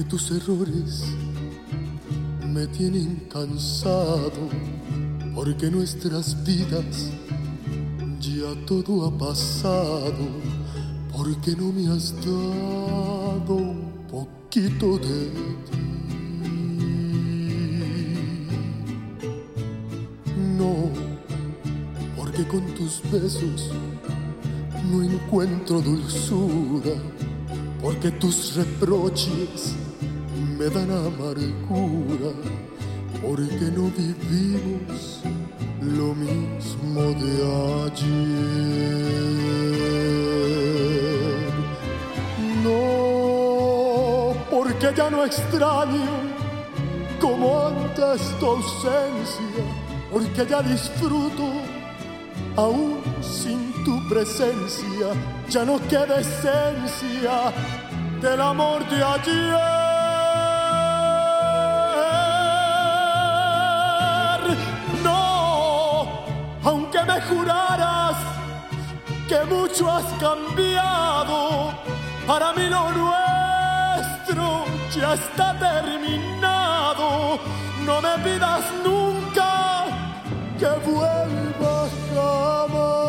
tus errores me tienen cansado, porque nuestras vidas ya todo ha pasado, porque no me has dado un poquito de ti. No, porque con tus besos no encuentro dulzura, porque tus reproches me dan amargura, porque no vivimos lo mismo de ayer. No, porque ya no extraño como antes tu ausencia, porque ya disfruto aún sin tu presencia, ya no queda esencia del amor de ayer. Aunque me juraras que mucho has cambiado, para mí lo nuestro ya está terminado. No me pidas nunca que vuelva jamás.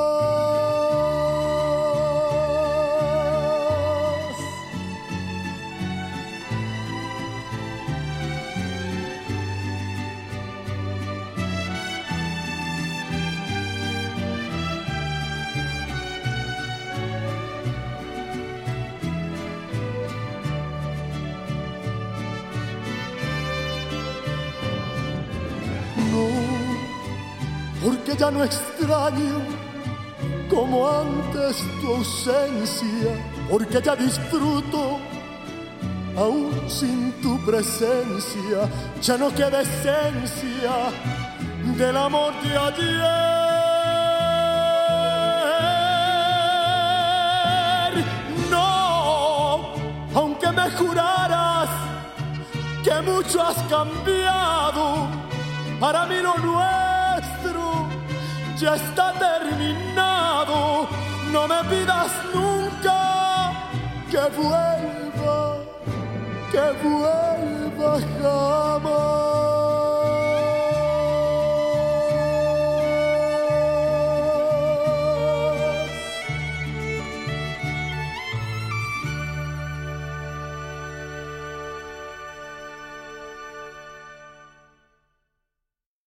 Porque ya no extraño como antes tu ausencia, porque ya disfruto aún sin tu presencia, ya no queda esencia del amor de ayer. No, aunque me juraras que mucho has cambiado, para mí lo nuestro ya está terminado. No me pidas nunca que vuelva jamás.